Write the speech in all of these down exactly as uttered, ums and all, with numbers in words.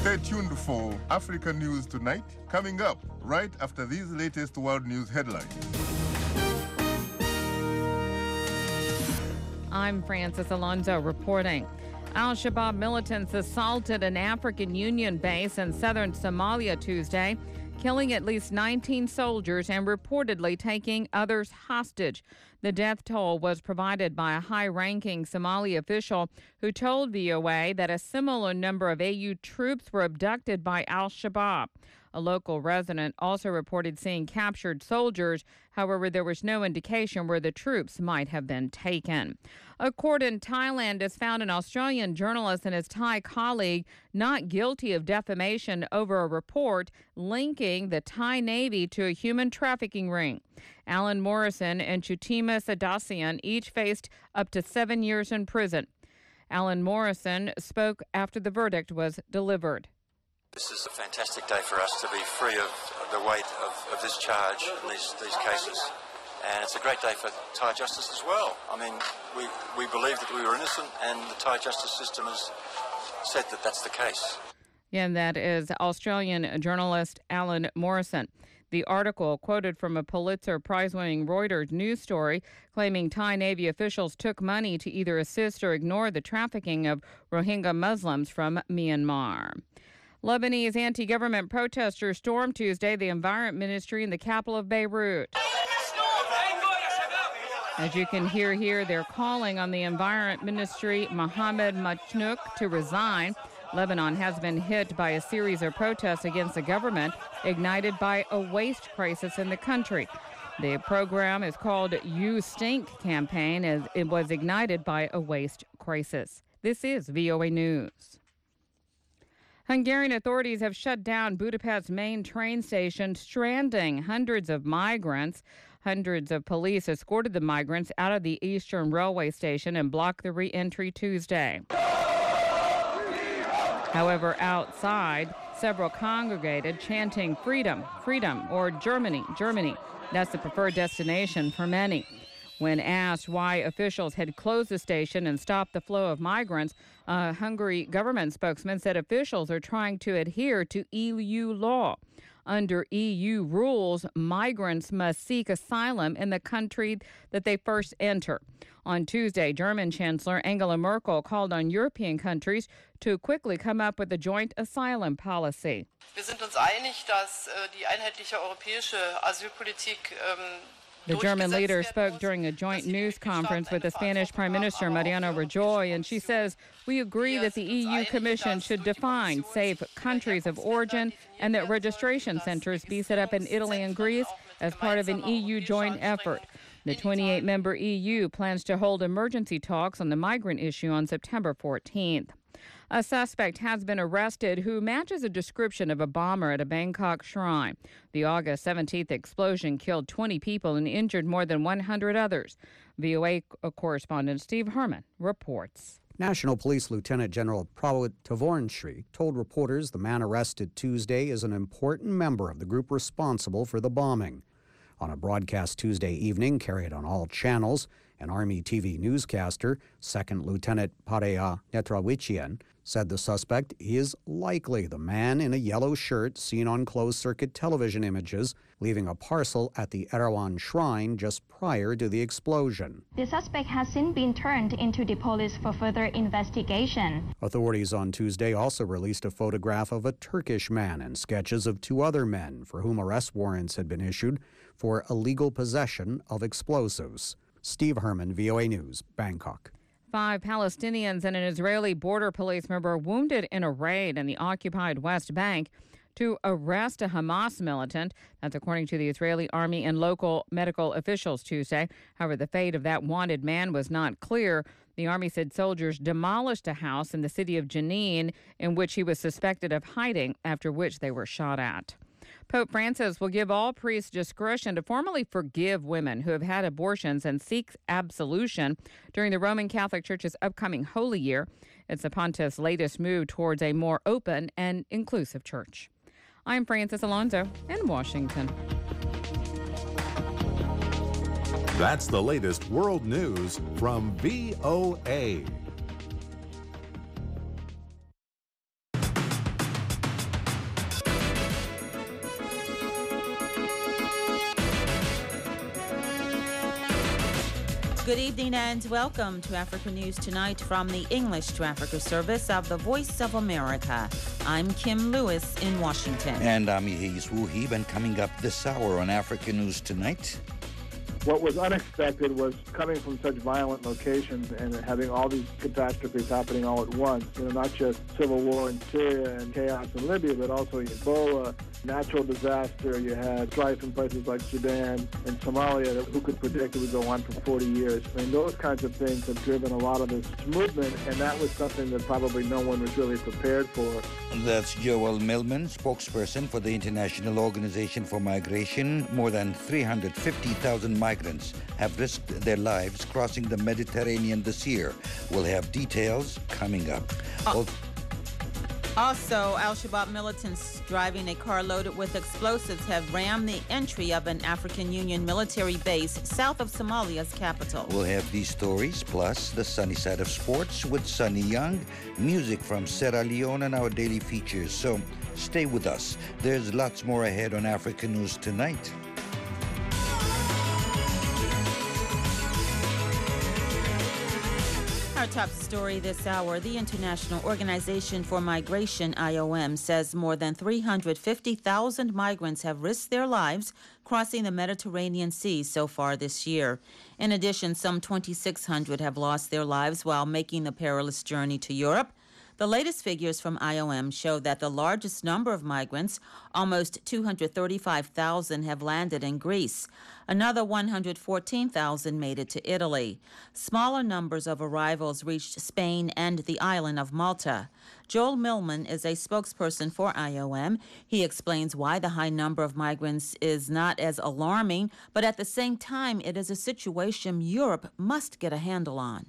Stay tuned for Africa News Tonight, coming up right after these latest world news headlines. I'm Francis Alonso reporting. Al-Shabaab militants assaulted an African Union base in southern Somalia Tuesday, killing at least nineteen soldiers and reportedly taking others hostage. The death toll was provided by a high-ranking Somali official who told V O A that a similar number of A U troops were abducted by Al-Shabaab. A local resident also reported seeing captured soldiers. However, there was no indication where the troops might have been taken. A court in Thailand has found an Australian journalist and his Thai colleague not guilty of defamation over a report linking the Thai Navy to a human trafficking ring. Alan Morrison and Chutima Sadasian each faced up to seven years in prison. Alan Morrison spoke after the verdict was delivered. This is a fantastic day for us to be free of the weight of, of this charge in these, these cases. And it's a great day for Thai justice as well. I mean, we, we believe that we were innocent, and the Thai justice system has said that that's the case. And that is Australian journalist Alan Morrison. The article quoted from a Pulitzer Prize-winning Reuters news story claiming Thai Navy officials took money to either assist or ignore the trafficking of Rohingya Muslims from Myanmar. Lebanese anti-government protesters stormed Tuesday the Environment Ministry in the capital of Beirut. As you can hear here, they're calling on the Environment Ministry, Mohamed Machnouk, to resign. Lebanon has been hit by a series of protests against the government, ignited by a waste crisis in the country. The program is called You Stink campaign, as it was ignited by a waste crisis. This is V O A News. Hungarian authorities have shut down Budapest's main train station, stranding hundreds of migrants. Hundreds of police escorted the migrants out of the Eastern Railway Station and blocked the re-entry Tuesday. However, outside, several congregated, chanting freedom, freedom, or Germany, Germany. That's the preferred destination for many. When asked why officials had closed the station and stopped the flow of migrants, a Hungary government spokesman said officials are trying to adhere to E U law. Under E U rules, migrants must seek asylum in the country that they first enter. On Tuesday, German Chancellor Angela Merkel called on European countries to quickly come up with a joint asylum policy. Wir sind uns einig, dass die einheitliche europäische Asylpolitik The German leader spoke during a joint news conference with the Spanish Prime Minister Mariano Rajoy, and she says, "We agree that the E U Commission should define safe countries of origin and that registration centers be set up in Italy and Greece as part of an E U joint effort." The twenty-eight member E U plans to hold emergency talks on the migrant issue on September fourteenth. A suspect has been arrested who matches a description of a bomber at a Bangkok shrine. The August seventeenth explosion killed twenty people and injured more than one hundred others. V O A correspondent Steve Herman reports. National Police Lieutenant General Prawit Tavornshri told reporters the man arrested Tuesday is an important member of the group responsible for the bombing. On a broadcast Tuesday evening carried on all channels, an Army T V newscaster, Second Lieutenant Pareya Netrawichian, said the suspect is likely the man in a yellow shirt seen on closed-circuit television images leaving a parcel at the Erawan Shrine just prior to the explosion. The suspect has since been turned into the police for further investigation. Authorities on Tuesday also released a photograph of a Turkish man and sketches of two other men for whom arrest warrants had been issued for illegal possession of explosives. Steve Herman, V O A News, Bangkok. Five Palestinians and an Israeli border police member wounded in a raid in the occupied West Bank to arrest a Hamas militant. That's according to the Israeli army and local medical officials Tuesday. However, the fate of that wanted man was not clear. The army said soldiers demolished a house in the city of Jenin in which he was suspected of hiding, after which they were shot at. Pope Francis will give all priests discretion to formally forgive women who have had abortions and seek absolution during the Roman Catholic Church's upcoming Holy Year. It's the Pontiff's latest move towards a more open and inclusive church. I'm Francis Alonso in Washington. That's the latest world news from V O A. Good evening and welcome to Africa News Tonight from the English to Africa service of the Voice of America. I'm Kim Lewis in Washington. And I'm Yehis Wuhib, and coming up this hour on Africa News Tonight. What was unexpected was coming from such violent locations and having all these catastrophes happening all at once. You know, not just civil war in Syria and chaos in Libya, but also Ebola, natural disaster. You had strife in places like Sudan and Somalia. Who could predict it would go on for forty years? I mean, those kinds of things have driven a lot of this movement, and that was something that probably no one was really prepared for. That's Joel Millman, spokesperson for the International Organization for Migration. More than three hundred fifty thousand migrants have risked their lives crossing the Mediterranean this year. We'll have details coming up. Oh. Also, Al-Shabaab militants driving a car loaded with explosives have rammed the entry of an African Union military base south of Somalia's capital. We'll have these stories, plus the sunny side of sports with Sunny Young, music from Sierra Leone, and our daily features. So stay with us. There's lots more ahead on Africa News Tonight. Our top story this hour, the International Organization for Migration, I O M, says more than three hundred fifty thousand migrants have risked their lives crossing the Mediterranean Sea so far this year. In addition, some twenty-six hundred have lost their lives while making the perilous journey to Europe. The latest figures from I O M show that the largest number of migrants, almost two hundred thirty-five thousand, have landed in Greece. Another one hundred fourteen thousand made it to Italy. Smaller numbers of arrivals reached Spain and the island of Malta. Joel Millman is a spokesperson for I O M. He explains why the high number of migrants is not as alarming, but at the same time, it is a situation Europe must get a handle on.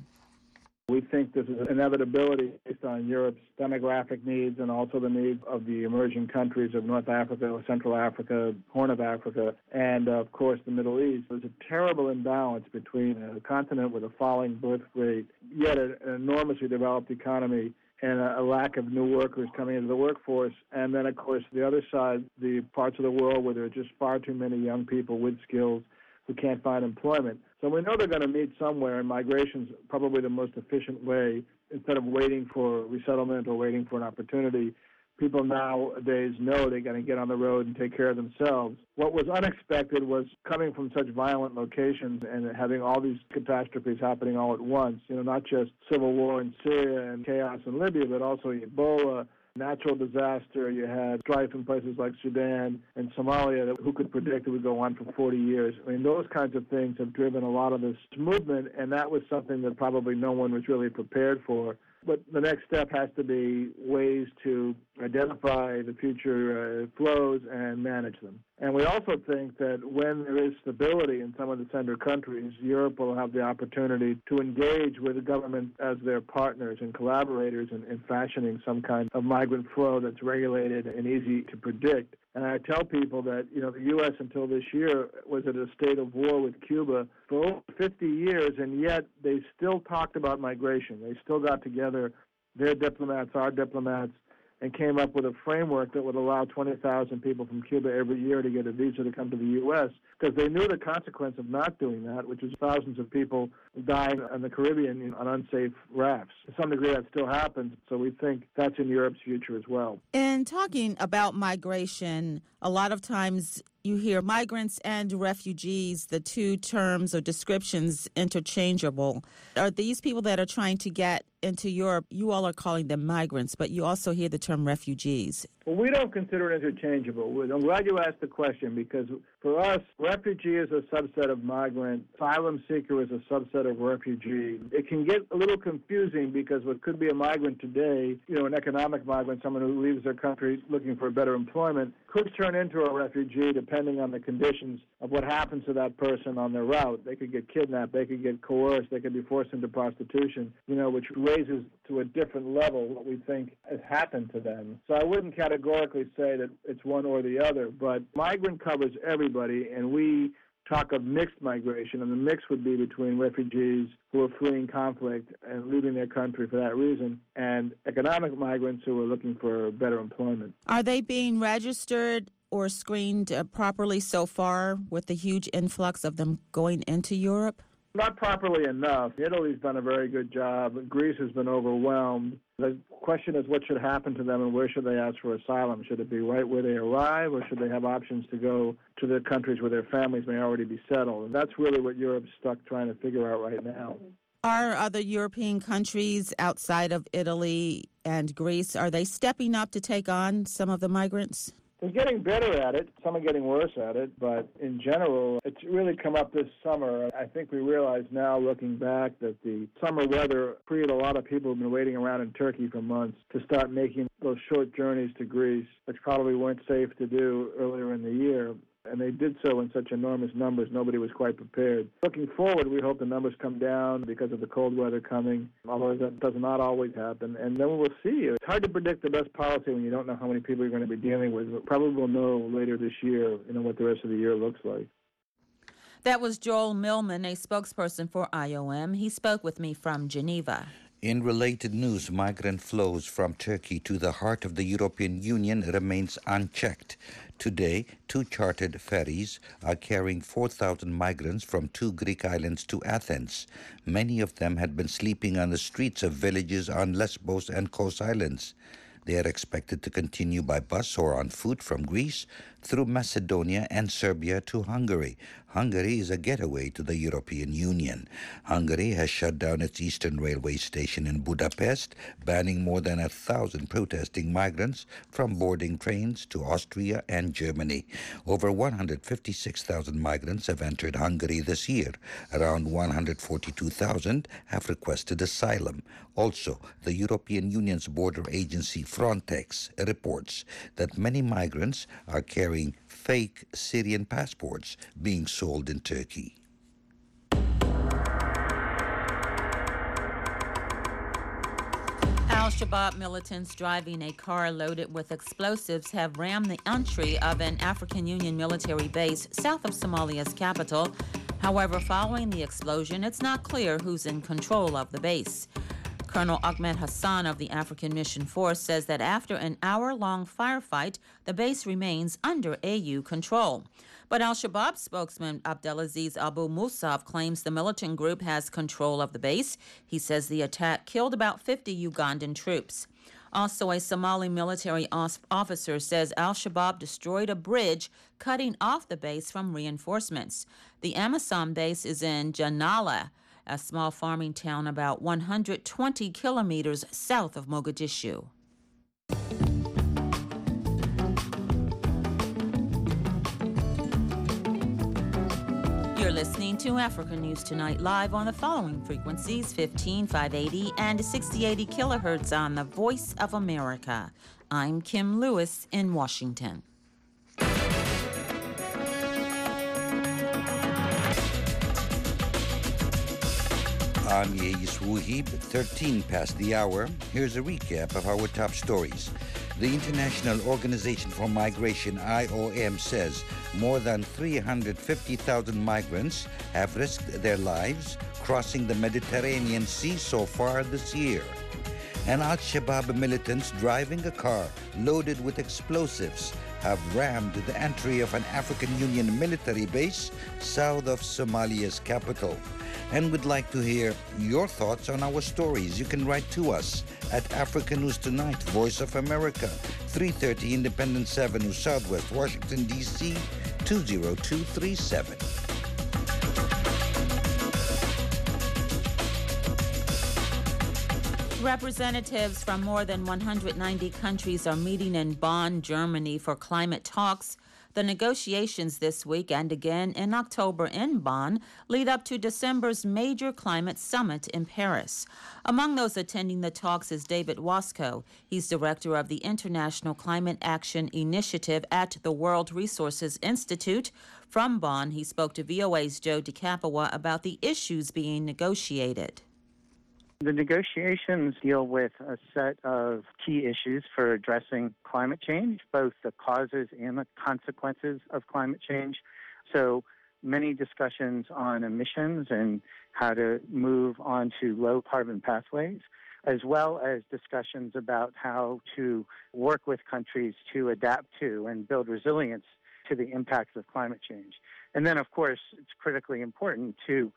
We think this is an inevitability based on Europe's demographic needs and also the needs of the emerging countries of North Africa, Central Africa, Horn of Africa, and, uh, of course, the Middle East. There's a terrible imbalance between a continent with a falling birth rate, yet an enormously developed economy, and a, a lack of new workers coming into the workforce. And then, of course, the other side, the parts of the world where there are just far too many young people with skills who can't find employment. So we know they're going to meet somewhere, and migration's probably the most efficient way. Instead of waiting for resettlement or waiting for an opportunity, people nowadays know they're going to get on the road and take care of themselves. What was unexpected was coming from such violent locations and having all these catastrophes happening all at once. You know, not just civil war in Syria and chaos in Libya, but also Ebola, natural disaster. You had strife in places like Sudan and Somalia. Who could predict it would go on for forty years? I mean, those kinds of things have driven a lot of this movement, and that was something that probably no one was really prepared for. But the next step has to be ways to identify the future uh, flows and manage them. And we also think that when there is stability in some of the sender countries, Europe will have the opportunity to engage with the government as their partners and collaborators in, in fashioning some kind of migrant flow that's regulated and easy to predict. And I tell people that, you know, the U S until this year was at a state of war with Cuba for over fifty years, and yet they still talked about migration. They still got together, their diplomats, our diplomats, and came up with a framework that would allow twenty thousand people from Cuba every year to get a visa to come to the U S, because they knew the consequence of not doing that, which is thousands of people dying in the Caribbean on unsafe rafts. To some degree, that still happens, so we think that's in Europe's future as well. In talking about migration, a lot of times you hear migrants and refugees, the two terms or descriptions interchangeable. Are these people that are trying to get into Europe, you all are calling them migrants, but you also hear the term refugees? Well, we don't consider it interchangeable. I'm glad you asked the question, because for us, refugee is a subset of migrant. Asylum seeker is a subset of refugee. It can get a little confusing because what could be a migrant today, you know, an economic migrant, someone who leaves their country looking for better employment, could turn into a refugee depending on the conditions of what happens to that person on their route. They could get kidnapped, they could get coerced, they could be forced into prostitution, you know, which raises to a different level what we think has happened to them. So I wouldn't categorically say that it's one or the other, but migrant covers everybody, and we talk of mixed migration, and the mix would be between refugees who are fleeing conflict and leaving their country for that reason, and economic migrants who are looking for better employment. Are they being registered or screened uh, properly so far with the huge influx of them going into Europe? Not properly enough. Italy's done a very good job. Greece has been overwhelmed. The question is what should happen to them and where should they ask for asylum? Should it be right where they arrive, or should they have options to go to their countries where their families may already be settled? And that's really what Europe's stuck trying to figure out right now. Are other European countries outside of Italy and Greece, are they stepping up to take on some of the migrants? They're getting better at it. Some are getting worse at it. But in general, it's really come up this summer. I think we realize now, looking back, that the summer weather created a lot of people who've been waiting around in Turkey for months to start making those short journeys to Greece, which probably weren't safe to do earlier in the year. And they did so in such enormous numbers, nobody was quite prepared. Looking forward, we hope the numbers come down because of the cold weather coming, although that does not always happen. And then we'll see. It's hard to predict the best policy when you don't know how many people you're going to be dealing with. But probably we'll know later this year, you know, what the rest of the year looks like. That was Joel Millman, a spokesperson for I O M. He spoke with me from Geneva. In related news, migrant flows from Turkey to the heart of the European Union remains unchecked. Today, two chartered ferries are carrying four thousand migrants from two Greek islands to Athens. Many of them had been sleeping on the streets of villages on Lesbos and Kos Islands. They are expected to continue by bus or on foot from Greece through Macedonia and Serbia to Hungary. Hungary is a getaway to the European Union. Hungary has shut down its eastern railway station in Budapest, banning more than a thousand protesting migrants from boarding trains to Austria and Germany. Over one hundred fifty-six thousand migrants have entered Hungary this year. Around one hundred forty-two thousand have requested asylum. Also, the European Union's border agency Frontex reports that many migrants are carrying fake Syrian passports being sold in Turkey. Al-Shabaab militants driving a car loaded with explosives have rammed the entry of an African Union military base south of Somalia's capital. However, following the explosion, it's not clear who's in control of the base. Colonel Ahmed Hassan of the African Mission Force says that after an hour-long firefight, the base remains under A U control. But Al-Shabaab spokesman Abdelaziz Abu Musab claims the militant group has control of the base. He says the attack killed about fifty Ugandan troops. Also, a Somali military officer says Al-Shabaab destroyed a bridge cutting off the base from reinforcements. The Amisom base is in Janala, a small farming town about one hundred twenty kilometers south of Mogadishu. You're listening to Africa News Tonight live on the following frequencies: fifteen, five eighty and sixty eighty kilohertz on the Voice of America. I'm Kim Lewis in Washington. I'm Yeis Wuhib, thirteen past the hour. Here's a recap of our top stories. The International Organization for Migration, I O M, says more than three hundred fifty thousand migrants have risked their lives crossing the Mediterranean Sea so far this year. And Al-Shabaab militants driving a car loaded with explosives have rammed the entry of an African Union military base south of Somalia's capital. And we'd like to hear your thoughts on our stories. You can write to us at Africa News Tonight, Voice of America, three thirty Independence Avenue, Southwest Washington, D C, two zero two three seven. Representatives from more than one hundred ninety countries are meeting in Bonn, Germany for climate talks. The negotiations this week and again in October in Bonn lead up to December's major climate summit in Paris. Among those attending the talks is David Wasco. He's director of the International Climate Action Initiative at the World Resources Institute. From Bonn, he spoke to V O A's Joe DeCapua about the issues being negotiated. The negotiations deal with a set of key issues for addressing climate change, both the causes and the consequences of climate change. So many discussions on emissions and how to move on to low carbon pathways, as well as discussions about how to work with countries to adapt to and build resilience to the impacts of climate change. And then, of course, it's critically important to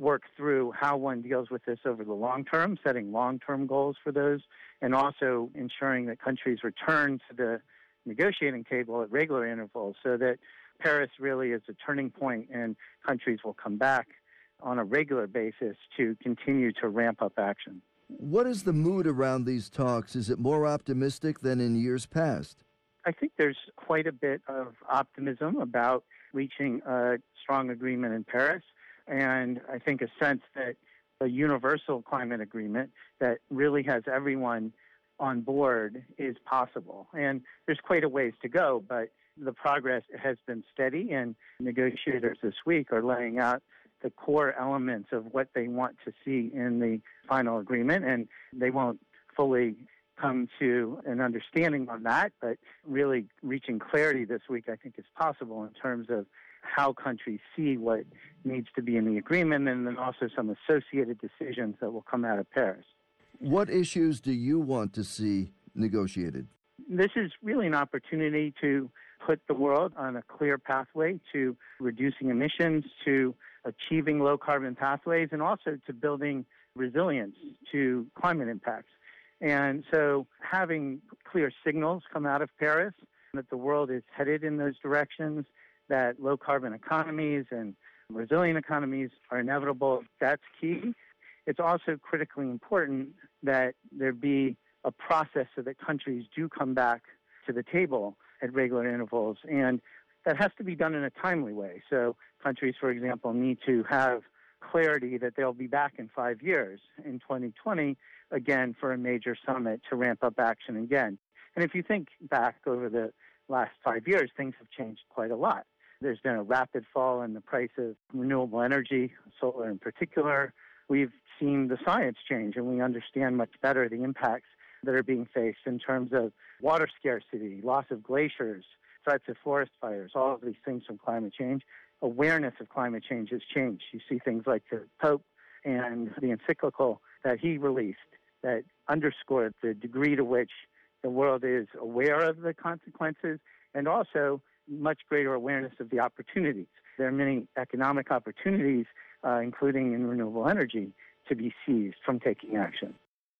work through how one deals with this over the long term, setting long-term goals for those, and also ensuring that countries return to the negotiating table at regular intervals so that Paris really is a turning point and countries will come back on a regular basis to continue to ramp up action. What is the mood around these talks? Is it more optimistic than in years past? I think there's quite a bit of optimism about reaching a strong agreement in Paris, and I think a sense that a universal climate agreement that really has everyone on board is possible. And there's quite a ways to go, but the progress has been steady, and negotiators this week are laying out the core elements of what they want to see in the final agreement, and they won't fully come to an understanding on that, but really reaching clarity this week I think is possible in terms of how countries see what needs to be in the agreement, and then also some associated decisions that will come out of Paris. What issues do you want to see negotiated? This is really an opportunity to put the world on a clear pathway to reducing emissions, to achieving low-carbon pathways, and also to building resilience to climate impacts. And so having clear signals come out of Paris that the world is headed in those directions, that low-carbon economies and resilient economies are inevitable, that's key. It's also critically important that there be a process so that countries do come back to the table at regular intervals, and that has to be done in a timely way. So countries, for example, need to have clarity that they'll be back in five years, in twenty twenty, again for a major summit to ramp up action again. And if you think back over the last five years, things have changed quite a lot. There's been a rapid fall in the price of renewable energy, solar in particular. We've seen the science change, and we understand much better the impacts that are being faced in terms of water scarcity, loss of glaciers, threats of forest fires, all of these things from climate change. Awareness of climate change has changed. You see things like the Pope and the encyclical that he released that underscored the degree to which the world is aware of the consequences, and also much greater awareness of the opportunities. There are many economic opportunities, uh, including in renewable energy, to be seized from taking action.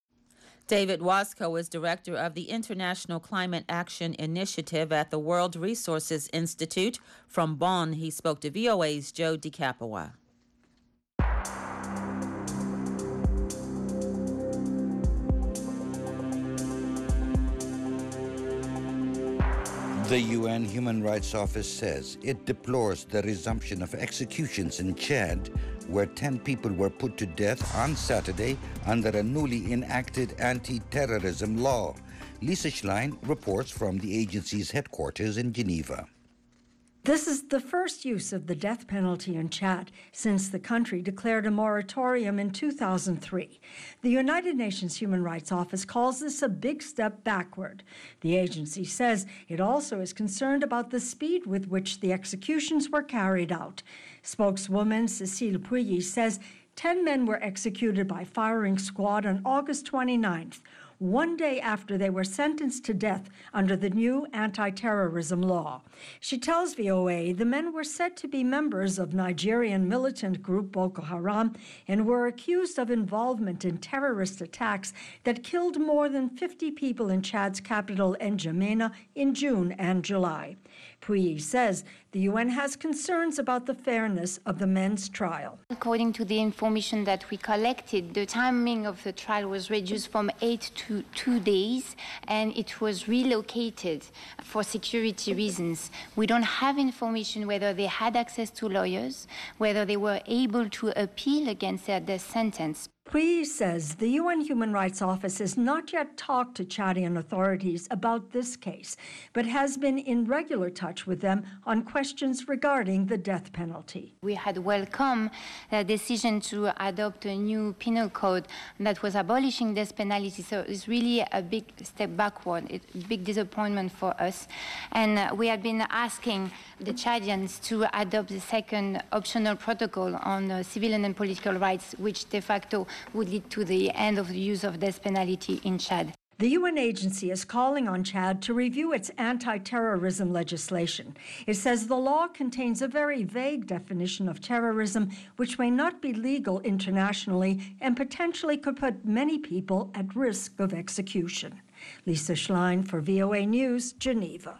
David Wasco is director of the International Climate Action Initiative at the World Resources Institute. From Bonn, he spoke to V O A's Joe DiCapua. The U N Human Rights Office says it deplores the resumption of executions in Chad, where ten people were put to death on Saturday under a newly enacted anti-terrorism law. Lisa Schlein reports from the agency's headquarters in Geneva. This is the first use of the death penalty in Chad since the country declared a moratorium in two thousand three. The United Nations Human Rights Office calls this a big step backward. The agency says it also is concerned about the speed with which the executions were carried out. Spokeswoman Cécile Pouilly says ten men were executed by firing squad on August twenty-ninth, one day after they were sentenced to death under the new anti-terrorism law. She tells V O A the men were said to be members of Nigerian militant group Boko Haram and were accused of involvement in terrorist attacks that killed more than fifty people in Chad's capital, N'Djamena, in June and July. Pouilly says the U N has concerns about the fairness of the men's trial. According to the information that we collected, the timing of the trial was reduced from eight to two days, and it was relocated for security reasons. We don't have information whether they had access to lawyers, whether they were able to appeal against their death sentence. Pouilly says the U N Human Rights Office has not yet talked to Chadian authorities about this case, but has been in regular touch with them on questions regarding the death penalty. We had welcomed the decision to adopt a new penal code that was abolishing death penalty, so it's really a big step backward, it's a big disappointment for us. And we had been asking the Chadians to adopt the second optional protocol on uh, civilian and political rights, which de facto would lead to the end of the use of death penalty in Chad. The U N agency is calling on Chad to review its anti-terrorism legislation. It says the law contains a very vague definition of terrorism, which may not be legal internationally and potentially could put many people at risk of execution. Lisa Schlein for V O A News, Geneva.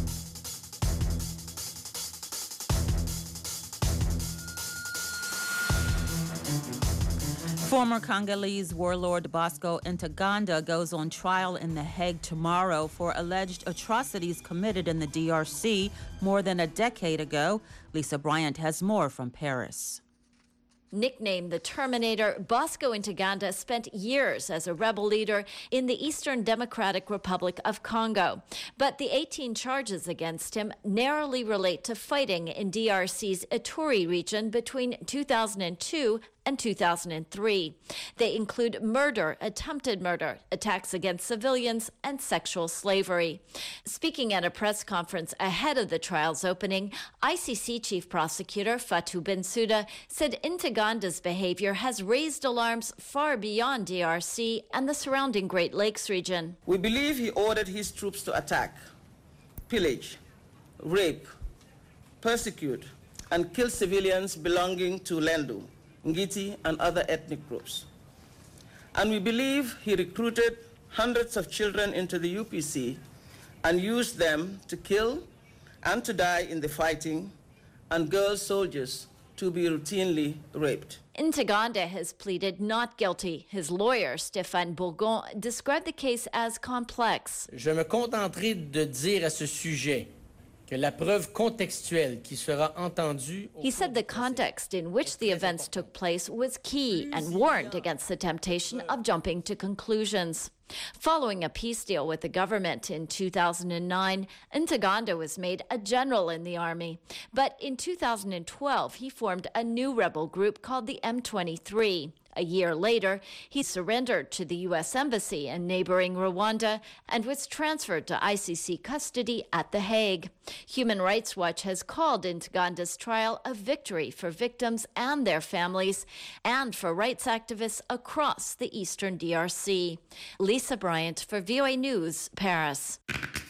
Former Congolese warlord Bosco Ntaganda goes on trial in The Hague tomorrow for alleged atrocities committed in the D R C more than a decade ago. Lisa Bryant has more from Paris. Nicknamed the Terminator, Bosco Ntaganda spent years as a rebel leader in the Eastern Democratic Republic of Congo. But the eighteen charges against him narrowly relate to fighting in D R C's Ituri region between two thousand two and two thousand three. They include murder, attempted murder, attacks against civilians, and sexual slavery. Speaking at a press conference ahead of the trial's opening, I C C Chief Prosecutor Fatou Bensouda said Ntaganda's behavior has raised alarms far beyond D R C and the surrounding Great Lakes region. We believe he ordered his troops to attack, pillage, rape, persecute, and kill civilians belonging to Lendu, Ngiti, and other ethnic groups. And we believe he recruited hundreds of children into the U P C and used them to kill and to die in the fighting, and girl soldiers to be routinely raped. Ntaganda has pleaded not guilty. His lawyer, Stéphane Bourgon, described the case as complex. Je me contenterai de dire à ce sujet que la preuve contextuelle qui sera entendue. He said the context in which the events took place was key and warned against the temptation of jumping to conclusions. Following a peace deal with the government in two thousand nine, Ntaganda was made a general in the army. But in two thousand twelve, he formed a new rebel group called the M twenty-three. A year later, he surrendered to the U S Embassy in neighboring Rwanda and was transferred to I C C custody at The Hague. Human Rights Watch has called Ntaganda's trial a victory for victims and their families and for rights activists across the eastern D R C. Lisa Bryant for V O A News, Paris.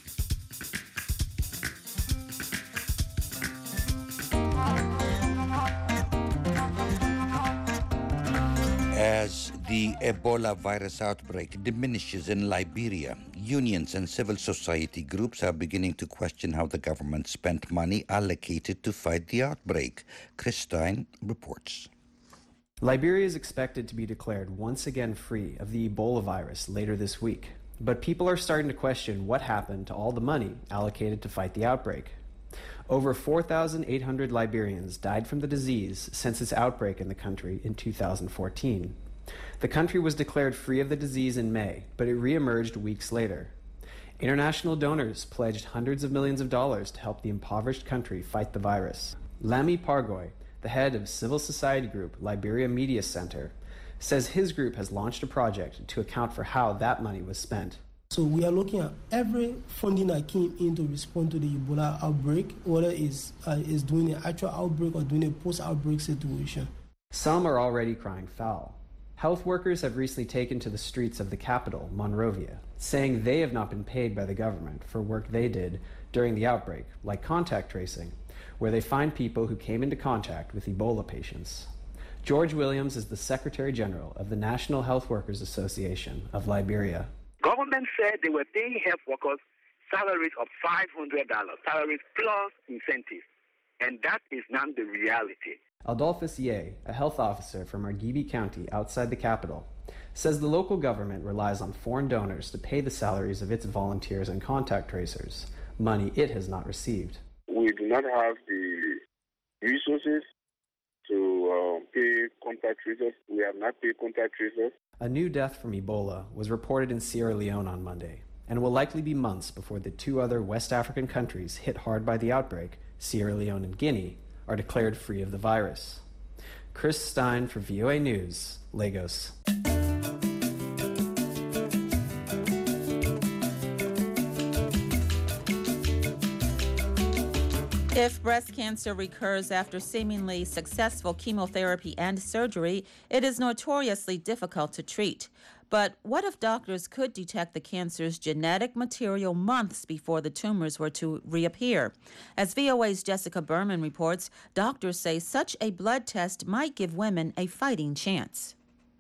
As the Ebola virus outbreak diminishes in Liberia, unions and civil society groups are beginning to question how the government spent money allocated to fight the outbreak. Chris Stein reports. Liberia is expected to be declared once again free of the Ebola virus later this week. But people are starting to question what happened to all the money allocated to fight the outbreak. Over four thousand eight hundred Liberians died from the disease since its outbreak in the country in two thousand fourteen. The country was declared free of the disease in May, but it reemerged weeks later. International donors pledged hundreds of millions of dollars to help the impoverished country fight the virus. Lami Pargoy, the head of civil society group Liberia Media Center, says his group has launched a project to account for how that money was spent. So we are looking at every funding that came in to respond to the Ebola outbreak, whether it's uh, is doing an actual outbreak or doing a post-outbreak situation. Some are already crying foul. Health workers have recently taken to the streets of the capital, Monrovia, saying they have not been paid by the government for work they did during the outbreak, like contact tracing, where they find people who came into contact with Ebola patients. George Williams is the Secretary General of the National Health Workers Association of Liberia. Government said they were paying health workers salaries of five hundred dollars, salaries plus incentives, and that is not the reality. Adolphus Ye, a health officer from Margibi County outside the capital, says the local government relies on foreign donors to pay the salaries of its volunteers and contact tracers, money it has not received. We do not have the resources to uh, pay contact tracers. We have not paid contact tracers. A new death from Ebola was reported in Sierra Leone on Monday, and will likely be months before the two other West African countries hit hard by the outbreak, Sierra Leone and Guinea, are declared free of the virus. Chris Stein for V O A News, Lagos. If breast cancer recurs after seemingly successful chemotherapy and surgery, it is notoriously difficult to treat. But what if doctors could detect the cancer's genetic material months before the tumors were to reappear? As V O A's Jessica Berman reports, doctors say such a blood test might give women a fighting chance.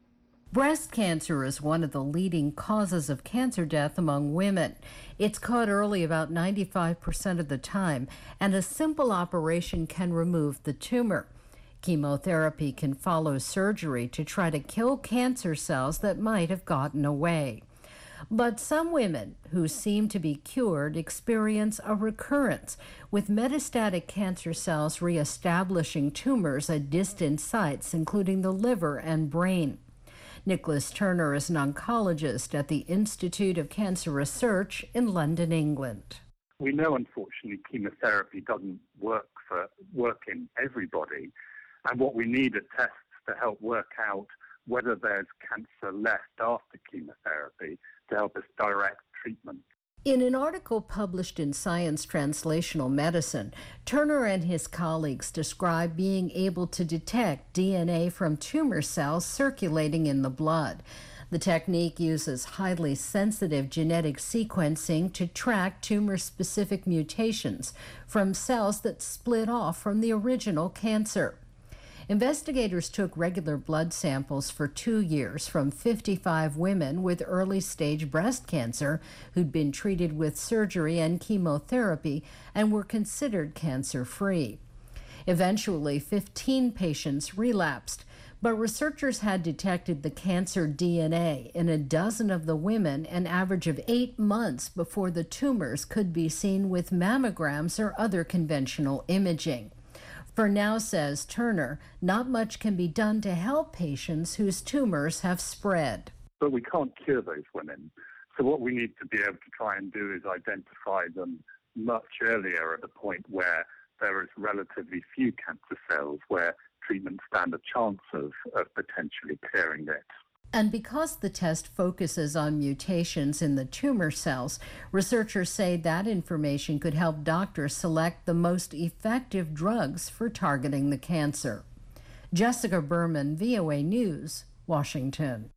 Breast cancer is one of the leading causes of cancer death among women. It's caught early about ninety-five percent of the time, and a simple operation can remove the tumor. Chemotherapy can follow surgery to try to kill cancer cells that might have gotten away. But some women who seem to be cured experience a recurrence, with metastatic cancer cells reestablishing tumors at distant sites, including the liver and brain. Nicholas Turner is an oncologist at the Institute of Cancer Research in London, England. We know, unfortunately, chemotherapy doesn't work for work in everybody. And what we need are tests to help work out whether there's cancer left after chemotherapy to help us direct treatment. In an article published in Science Translational Medicine, Turner and his colleagues describe being able to detect D N A from tumor cells circulating in the blood. The technique uses highly sensitive genetic sequencing to track tumor-specific mutations from cells that split off from the original cancer. Investigators took regular blood samples for two years from fifty-five women with early-stage breast cancer who'd been treated with surgery and chemotherapy and were considered cancer-free. Eventually, fifteen patients relapsed, but researchers had detected the cancer D N A in a dozen of the women an average of eight months before the tumors could be seen with mammograms or other conventional imaging. For now, says Turner, not much can be done to help patients whose tumors have spread. But we can't cure those women. So what we need to be able to try and do is identify them much earlier at a point where there is relatively few cancer cells, where treatment stand a chance of, of potentially clearing it. And because the test focuses on mutations in the tumor cells, researchers say that information could help doctors select the most effective drugs for targeting the cancer. Jessica Berman, V O A News, Washington.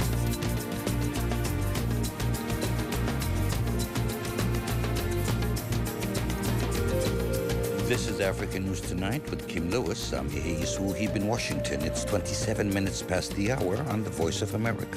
This is African News Tonight with Kim Lewis. I'm Yehisu Hib in Washington. It's twenty-seven minutes past the hour on the Voice of America.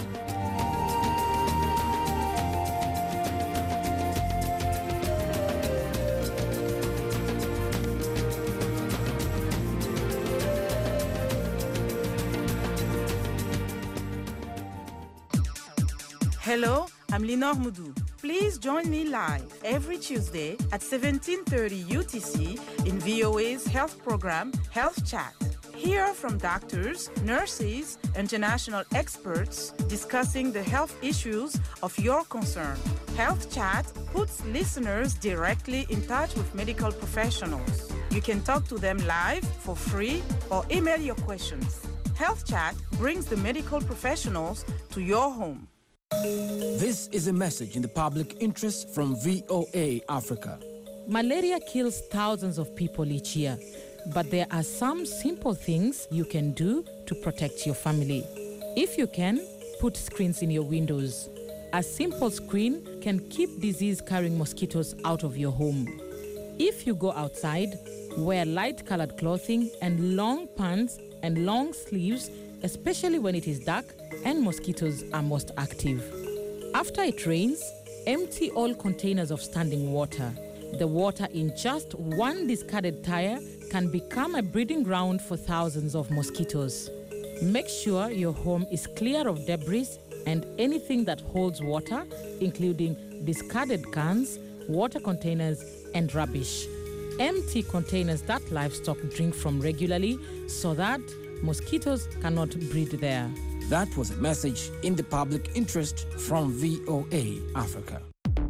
Hello, I'm Linor Moudou. Please join me live every Tuesday at seventeen thirty U T C in V O A's health program, Health Chat. Hear from doctors, nurses, international experts discussing the health issues of your concern. Health Chat puts listeners directly in touch with medical professionals. You can talk to them live for free or email your questions. Health Chat brings the medical professionals to your home. This is a message in the public interest from V O A Africa. Malaria kills thousands of people each year, but there are some simple things you can do to protect your family. If you can, put screens in your windows. A simple screen can keep disease-carrying mosquitoes out of your home. If you go outside, wear light-colored clothing and long pants and long sleeves, especially when it is dark and mosquitoes are most active. After it rains, empty all containers of standing water. The water in just one discarded tire can become a breeding ground for thousands of mosquitoes. Make sure your home is clear of debris and anything that holds water, including discarded cans, water containers, and rubbish. Empty containers that livestock drink from regularly so that mosquitoes cannot breed there. That was a message in the public interest from V O A Africa.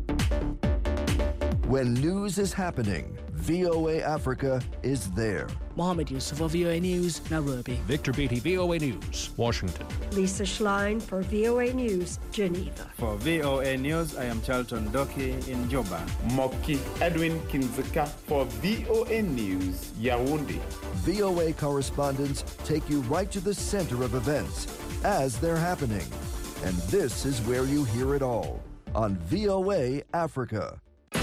When news is happening, V O A Africa is there. Mohammed Yusuf for V O A News, Nairobi. Victor Beatty, V O A News, Washington. Lisa Schlein for V O A News, Geneva. For V O A News, I am Charlton Doki in Juba. Moki Edwin Kinzika for V O A News, Yaoundé. V O A correspondents take you right to the center of events as they're happening. And this is where you hear it all on V O A Africa.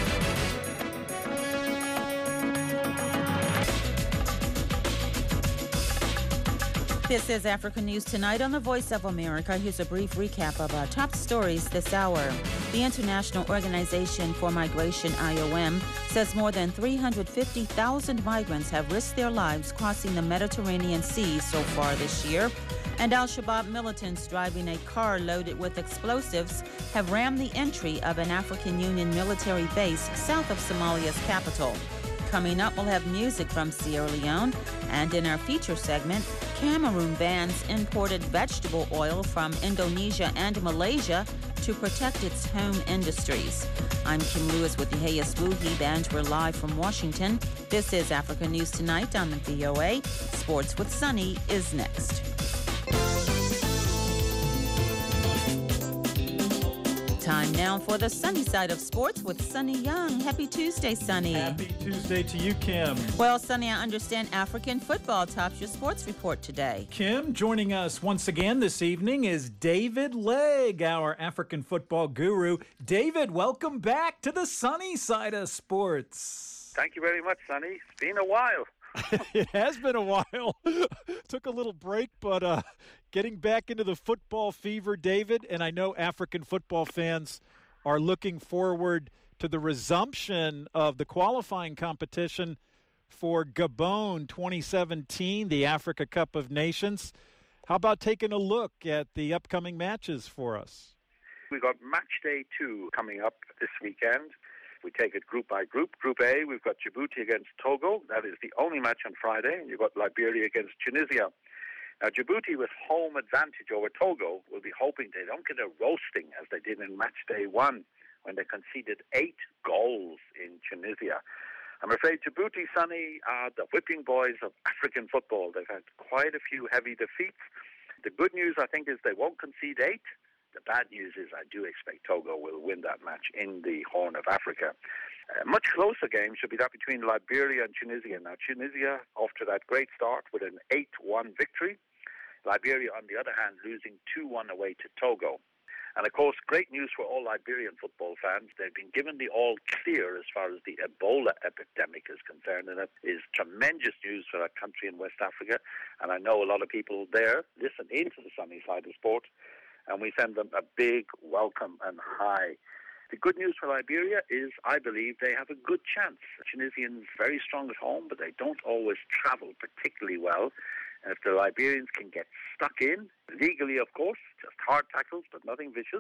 This is Africa News Tonight on the Voice of America. Here's a brief recap of our top stories this hour. The International Organization for Migration, I O M, says more than three hundred fifty thousand migrants have risked their lives crossing the Mediterranean Sea so far this year. And Al-Shabaab militants driving a car loaded with explosives have rammed the entry of an African Union military base south of Somalia's capital. Coming up, we'll have music from Sierra Leone, and in our feature segment, Cameroon bans imported vegetable oil from Indonesia and Malaysia to protect its home industries. I'm Kim Lewis with the Hayes Wuhi Band. We're live from Washington. This is Africa News Tonight on the V O A. Sports with Sunny is next. Time now for the sunny side of sports with Sunny Young. Happy Tuesday, Sunny. Happy Tuesday to you, Kim. Well, Sunny, I understand African football tops your sports report today. Kim, joining us once again this evening is David Legg, our African football guru. David, welcome back to the sunny side of sports. Thank you very much, Sunny. It's been a while. It has been a while. Took a little break, but uh, getting back into the football fever, David, and I know African football fans are looking forward to the resumption of the qualifying competition for Gabon twenty seventeen, the Africa Cup of Nations. How about taking a look at the upcoming matches for us? We've got match day two coming up this weekend. We take it group by group. Group A, we've got Djibouti against Togo. That is the only match on Friday. And you've got Liberia against Tunisia. Now, Djibouti with home advantage over Togo will be hoping they don't get a roasting as they did in match day one when they conceded eight goals in Tunisia. I'm afraid Djibouti, Sonny, are the whipping boys of African football. They've had quite a few heavy defeats. The good news, I think, is they won't concede eight. The bad news is I do expect Togo will win that match in the Horn of Africa. A much closer game should be that between Liberia and Tunisia. Now, Tunisia, after that great start with an eight one victory. Liberia, on the other hand, losing two one away to Togo. And, of course, great news for all Liberian football fans. They've been given the all-clear as far as the Ebola epidemic is concerned, and that is tremendous news for that country in West Africa. And I know a lot of people there listen into the sunny side of sport, and we send them a big welcome and hi. The good news for Liberia is, I believe, they have a good chance. Tunisians very strong at home, but they don't always travel particularly well. And if the Liberians can get stuck in, legally of course, just hard tackles, but nothing vicious,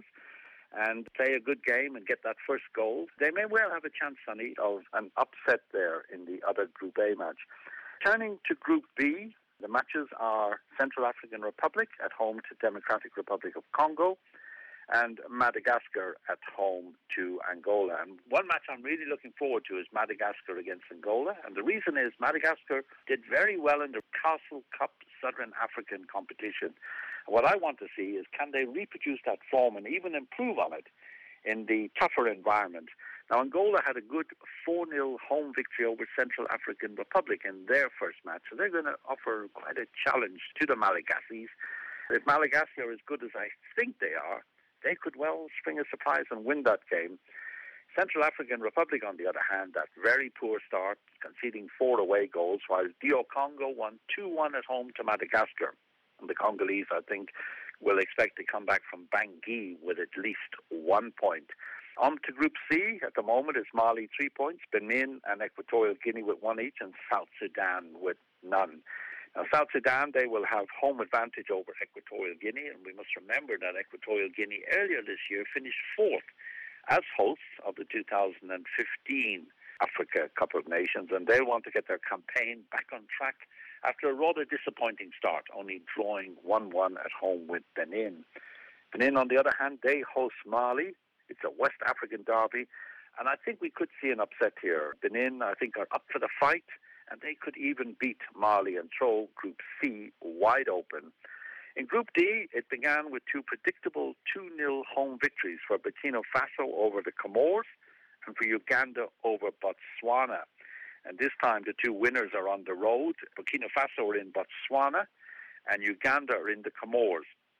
and play a good game and get that first goal, they may well have a chance, Sonny, of an upset there in the other Group A match. Turning to Group B, the matches are Central African Republic at home to Democratic Republic of Congo and Madagascar at home to Angola. And one match I'm really looking forward to is Madagascar against Angola. And the reason is Madagascar did very well in the Castle Cup Southern African competition. And what I want to see is can they reproduce that form and even improve on it in the tougher environment. Now, Angola had a good four nil home victory over Central African Republic in their first match, so they're going to offer quite a challenge to the Malagasys. If Malagasy are as good as I think they are, they could well spring a surprise and win that game. Central African Republic, on the other hand, that very poor start, conceding four away goals, while D R Congo won two one at home to Madagascar. And the Congolese, I think, will expect to come back from Bangui with at least one point. On to Group C. At the moment, it's Mali three points, Benin and Equatorial Guinea with one each, and South Sudan with none. Now, South Sudan, they will have home advantage over Equatorial Guinea, and we must remember that Equatorial Guinea earlier this year finished fourth as hosts of the two thousand fifteen Africa Cup of Nations, and they'll want to get their campaign back on track after a rather disappointing start, only drawing one one at home with Benin. Benin, on the other hand, they host Mali. It's a West African derby, and I think we could see an upset here. Benin, I think, are up for the fight, and they could even beat Mali and throw Group C wide open. In Group D, it began with two predictable two nil home victories for Burkina Faso over the Comores and for Uganda over Botswana. And this time the two winners are on the road. Burkina Faso are in Botswana and Uganda are in the Comores.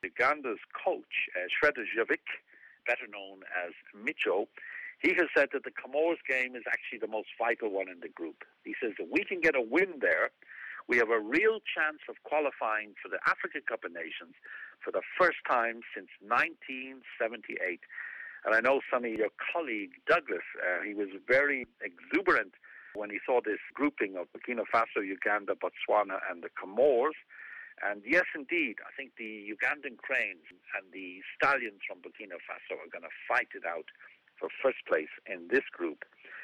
Uganda's coach, uh, Shredojevic, better known as Micho, he has said that the Comores game is actually the most vital one in the group. He says if we can get a win there, we have a real chance of qualifying for the Africa Cup of Nations for the first time since nineteen seventy-eight. And I know, Sonny, your colleague Douglas, uh, he was very exuberant when he saw this grouping of Burkina Faso, Uganda, Botswana, and the Comores. And yes, indeed, I think the Ugandan Cranes and the Stallions from Burkina Faso are going to fight it out for first place in this group.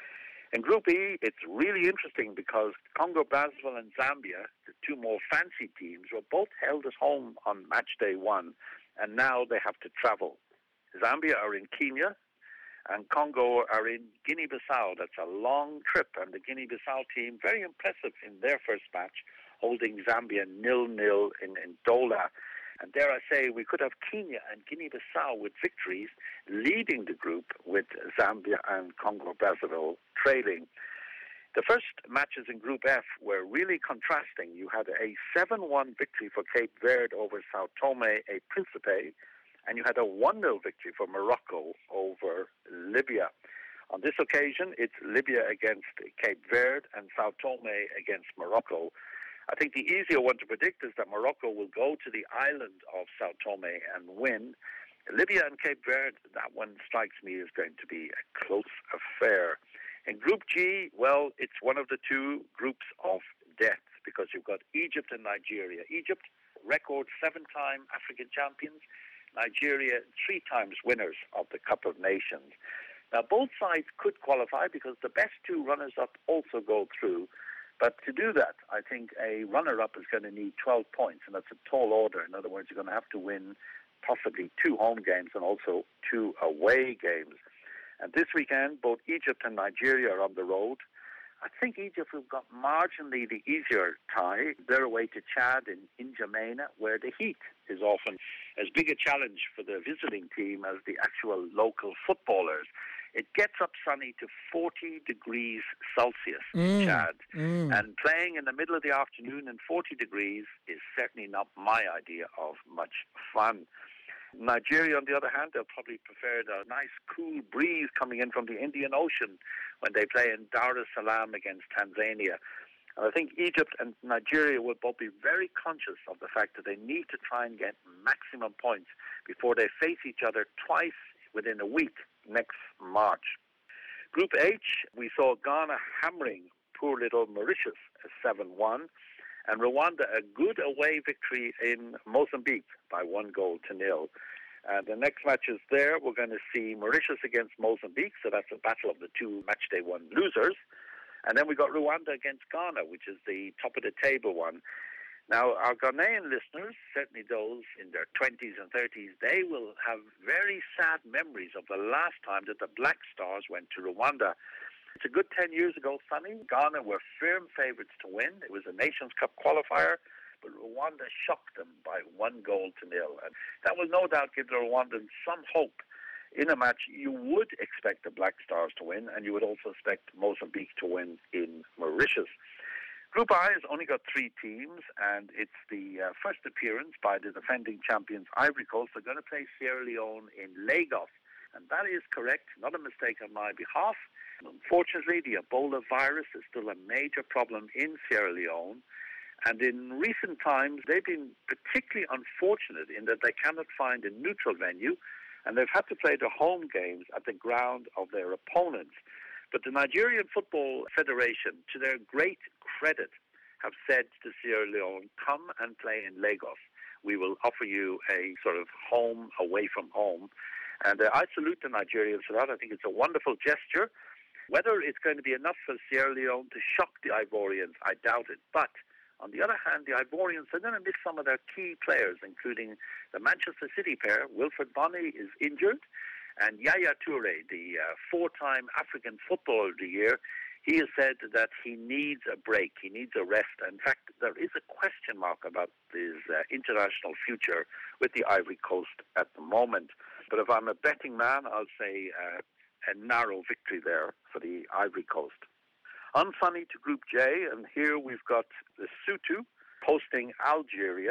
In Group E, it's really interesting because Congo-Brazzaville and Zambia, the two more fancy teams, were both held at home on match day one, and now they have to travel. Zambia are in Kenya, and Congo are in Guinea-Bissau. That's a long trip, and the Guinea-Bissau team, very impressive in their first match, holding Zambia nil-nil in, in Douala. And dare I say, we could have Kenya and Guinea-Bissau with victories leading the group, with Zambia and Congo-Brazzaville trailing. The first matches in Group F were really contrasting. You had a seven one victory for Cape Verde over Sao Tome e Principe, and you had a one nil victory for Morocco over Libya. On this occasion, it's Libya against Cape Verde and Sao Tome against Morocco. I think the easier one to predict is that Morocco will go to the island of Sao Tome and win. Libya and Cape Verde, that one strikes me as going to be a close affair. In Group G, well, it's one of the two groups of death because you've got Egypt and Nigeria. Egypt, record seven-time African champions. Nigeria, three times winners of the Cup of Nations. Now, both sides could qualify because the best two runners-up also go through. But to do that, I think a runner-up is going to need twelve points, and that's a tall order. In other words, you're going to have to win possibly two home games and also two away games. And this weekend, both Egypt and Nigeria are on the road. I think Egypt have got marginally the easier tie. They're away to Chad in N'Djamena, where the heat is often as big a challenge for the visiting team as the actual local footballers. It gets up, Sonny, to forty degrees Celsius in Mm, Chad. mm. And playing in the middle of the afternoon in forty degrees is certainly not my idea of much fun. Nigeria, on the other hand, they'll probably prefer the nice cool breeze coming in from the Indian Ocean when they play in Dar es Salaam against Tanzania. And I think Egypt and Nigeria will both be very conscious of the fact that they need to try and get maximum points before they face each other twice within a week next March. Group H, we saw Ghana hammering poor little Mauritius seven one, and Rwanda a good away victory in Mozambique by one goal to nil. Uh, the next matches there, we're going to see Mauritius against Mozambique, so that's a battle of the two matchday one losers. And then we got Rwanda against Ghana, which is the top of the table one. Now, our Ghanaian listeners, certainly those in their twenties and thirties, they will have very sad memories of the last time that the Black Stars went to Rwanda. It's a good ten years ago, Sonny. Ghana were firm favourites to win. It was a Nations Cup qualifier, but Rwanda shocked them by one goal to nil. And that will no doubt give the Rwandans some hope. In a match, you would expect the Black Stars to win, and you would also expect Mozambique to win in Mauritius. Group I has only got three teams, and it's the uh, first appearance by the defending champions Ivory Coast. They're going to play Sierra Leone in Lagos, and that is correct, not a mistake on my behalf. Unfortunately, the Ebola virus is still a major problem in Sierra Leone, and in recent times, they've been particularly unfortunate in that they cannot find a neutral venue, and they've had to play their home games at the ground of their opponents. But the Nigerian Football Federation, to their great credit, have said to Sierra Leone, come and play in Lagos. We will offer you a sort of home away from home. And uh, I salute the Nigerians for that. I think it's a wonderful gesture. Whether it's going to be enough for Sierra Leone to shock the Ivorians, I doubt it. But on the other hand, the Ivorians are going to miss some of their key players, including the Manchester City pair. Wilfred Bonny is injured. And Yaya Toure, the uh, four-time African Footballer of the Year, he has said that he needs a break, he needs a rest. In fact, there is a question mark about his uh, international future with the Ivory Coast at the moment. But if I'm a betting man, I'll say uh, a narrow victory there for the Ivory Coast. Unfunny to Group J, and here we've got Lesotho hosting Algeria.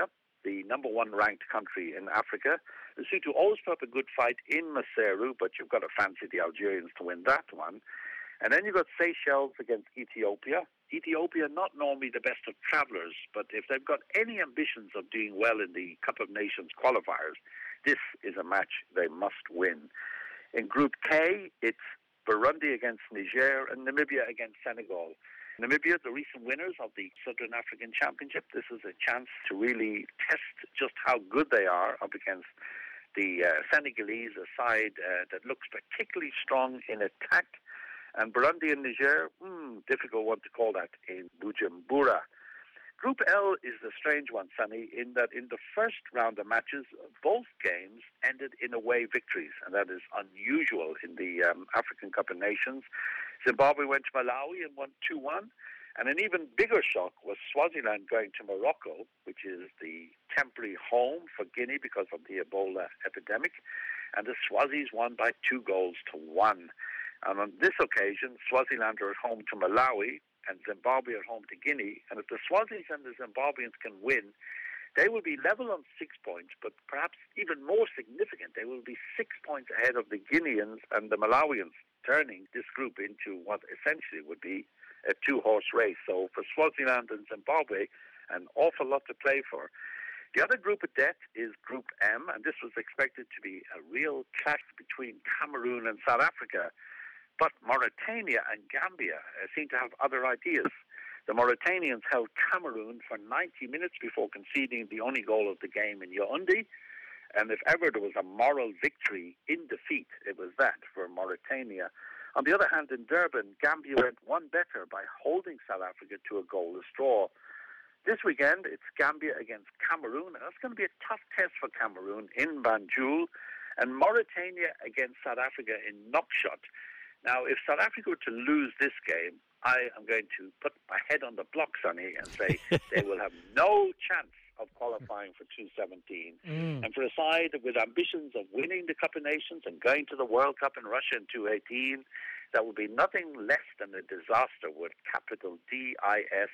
the number one ranked country in Africa. Lesotho always put up a good fight in Maseru, but you've got to fancy the Algerians to win that one. And then you've got Seychelles against Ethiopia. Ethiopia, not normally the best of travellers, but if they've got any ambitions of doing well in the Cup of Nations qualifiers, this is a match they must win. In Group K, it's Burundi against Niger and Namibia against Senegal. Namibia, the recent winners of the Southern African Championship. This is a chance to really test just how good they are up against the uh, Senegalese, a side uh, that looks particularly strong in attack. And Burundi and Niger, hmm, difficult one to call that in Bujumbura. Group L is the strange one, Sonny, in that in the first round of matches, both games ended in away victories, and that is unusual in the um, African Cup of Nations. Zimbabwe went to Malawi and won two one, and an even bigger shock was Swaziland going to Morocco, which is the temporary home for Guinea because of the Ebola epidemic, and the Swazis won by two goals to one. And on this occasion, Swaziland are at home to Malawi, and Zimbabwe at home to Guinea. And if the Swazis and the Zimbabweans can win, they will be level on six points, but perhaps even more significant, they will be six points ahead of the Guineans and the Malawians, turning this group into what essentially would be a two-horse race. So for Swaziland and Zimbabwe, an awful lot to play for. The other group of death is Group M, and this was expected to be a real clash between Cameroon and South Africa. But Mauritania and Gambia uh, seem to have other ideas. The Mauritanians held Cameroon for ninety minutes before conceding the only goal of the game in Yaoundé. And if ever there was a moral victory in defeat, it was that for Mauritania. On the other hand, in Durban, Gambia went one better by holding South Africa to a goalless draw. This weekend, it's Gambia against Cameroon, and that's going to be a tough test for Cameroon in Banjul, and Mauritania against South Africa in Nouakchott. Now, if South Africa were to lose this game, I am going to put my head on the block, Sonny, and say they will have no chance of qualifying for two seventeen. Mm. And for a side with ambitions of winning the Cup of Nations and going to the World Cup in Russia in two eighteen, that would be nothing less than a disaster with capital D I S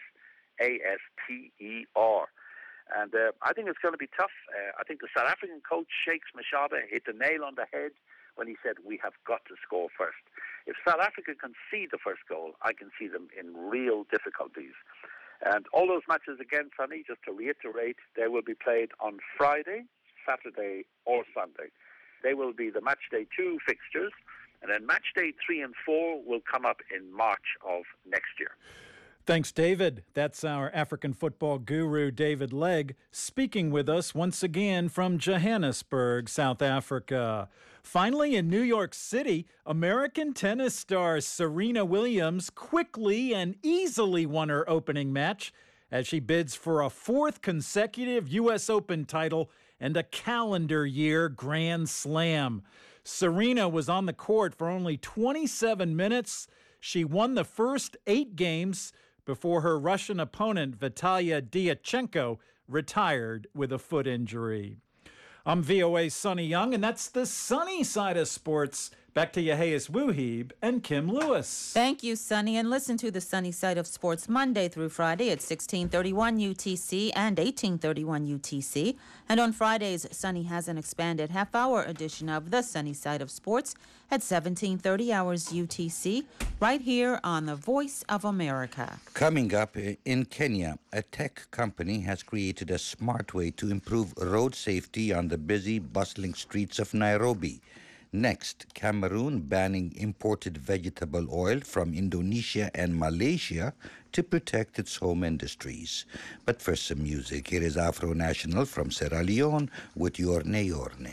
A S T E R. And uh, I think it's going to be tough. Uh, I think the South African coach, Shakes Mashaba, hit the nail on the head when he said, we have got to score first. If South Africa concede the first goal, I can see them in real difficulties. And all those matches again, Sonny, just to reiterate, they will be played on Friday, Saturday, or Sunday. They will be the match day two fixtures, and then match day three and four will come up in March of next year. Thanks, David. That's our African football guru, David Legg, speaking with us once again from Johannesburg, South Africa. Finally, in New York City, American tennis star Serena Williams quickly and easily won her opening match as she bids for a fourth consecutive U S Open title and a calendar year Grand Slam. Serena was on the court for only twenty-seven minutes. She won the first eight games before her Russian opponent, Vitalia Diachenko, retired with a foot injury. I'm V O A's Sonny Young, and that's the sunny side of sports. Back to Yahayas Wuhib and Kim Lewis. Thank you, Sonny. And listen to the sunny side of sports Monday through Friday at sixteen thirty-one U T C and eighteen thirty-one U T C. And on Fridays, Sonny has an expanded half-hour edition of the sunny side of sports at seventeen thirty hours U T C, right here on the Voice of America. Coming up, in Kenya, a tech company has created a smart way to improve road safety on the busy, bustling streets of Nairobi. Next, Cameroon banning imported vegetable oil from Indonesia and Malaysia to protect its home industries. But first, some music. Here is Afro National from Sierra Leone with Yorne Yorne.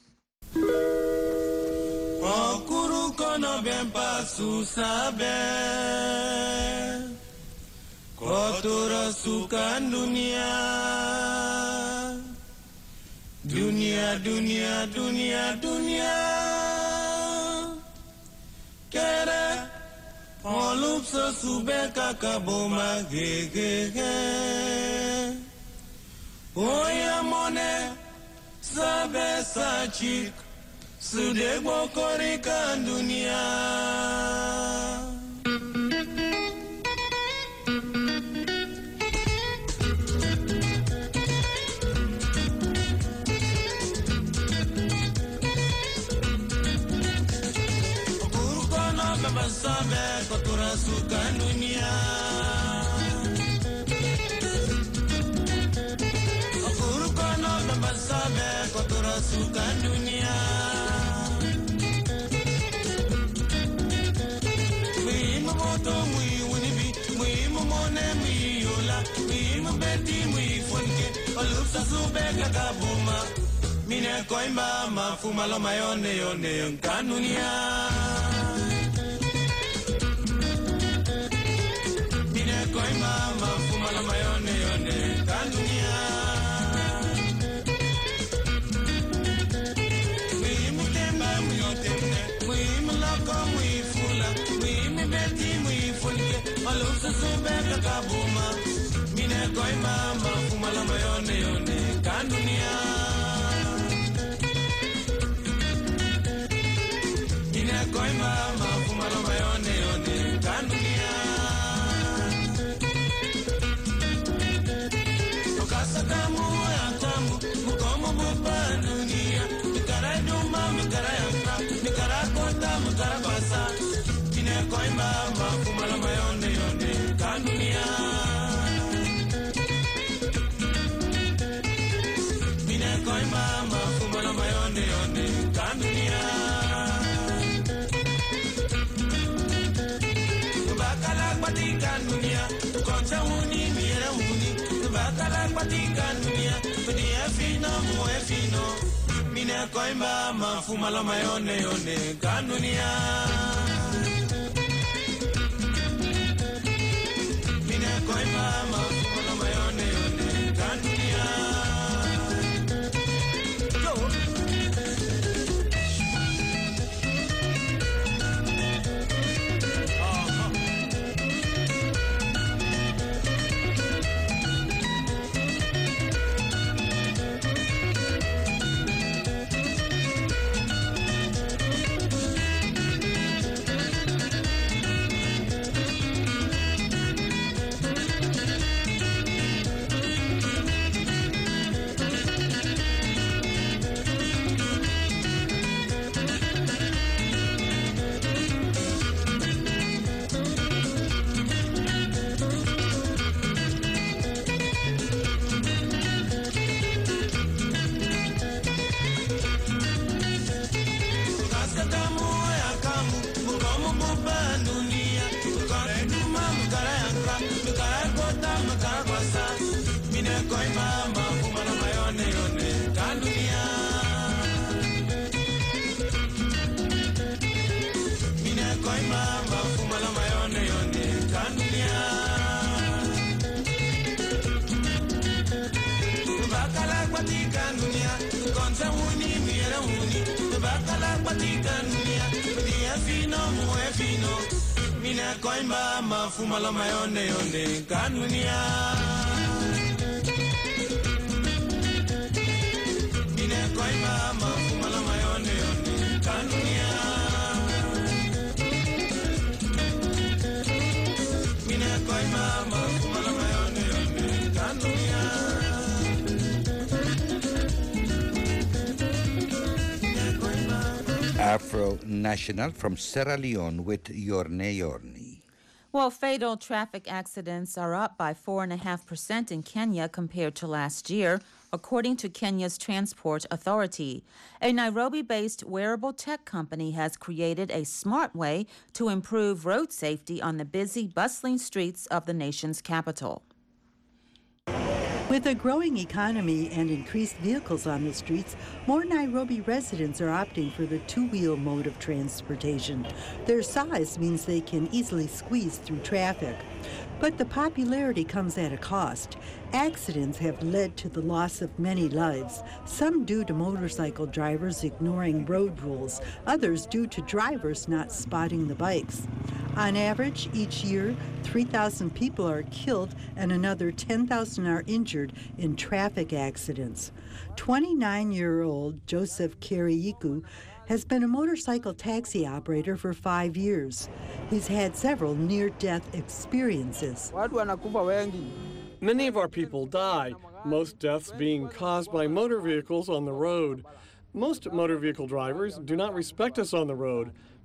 Dunia, dunia, dunia, dunia. Kere, olup so sube kakaboma ge ge ge. Oya mone, sabe sachik, sude bokorika dunia. suka dunia. Okuru kono nambasabe kotora suka dunia. Mui moto mui winibi mui momone mui yola mui mbeti mui fonke olupsa sube kakabuma. Mine koimba mafuma lo mayone yone kanunia. Mine koimba mafuma lo mayone yone kanunia. Mui mutemba mui otemne mui muloko mui fula mui mbeti mui funke olupsa sube kakabuma. Mine koimba mafuma lo mayone yone kanunia. Koima mafuma lo mayone yone kanunia. Okasa kamu yantamu mukomo mupa dunia. Mikara duma mikara yanka mikara kota mikara basa. Kine koima mafuma lo mayone yone kanunia. Mine koima mafuma lo mayone yone kanunia. Patikan dunia, konca uni mira uni, bakala patikan dunia, dia fino mo e fino, mina koimba mafuma lo mayone yone kanunia, mina koimba mafuma lo mayone yone kanunia. Koimba mafuma lo mayone yone kanunia. Mine koimba mafuma lo mayone yone kanunia. Mine koimba mafuma lo mayone yone kanunia. Afro National from Sierra Leone with Yorne Yorni. Well, fatal traffic accidents are up by four point five percent in Kenya compared to last year, according to Kenya's Transport Authority. A Nairobi-based wearable tech company has created a smart way to improve road safety on the busy, bustling streets of the nation's capital. With a growing economy and increased vehicles on the streets, more Nairobi residents are opting for the two-wheel mode of transportation. Their size means they can easily squeeze through traffic. But the popularity comes at a cost. Accidents have led to the loss of many lives, some due to motorcycle drivers ignoring road rules, others due to drivers not spotting the bikes. On average, each year, three thousand people are killed and another ten thousand are injured in traffic accidents. twenty-nine-year-old Joseph Kiriyiku has been a motorcycle taxi operator for five years. He's had several near-death experiences. Many of our people die, most deaths being caused by motor vehicles on the road. Most motor vehicle drivers do not respect us on the road.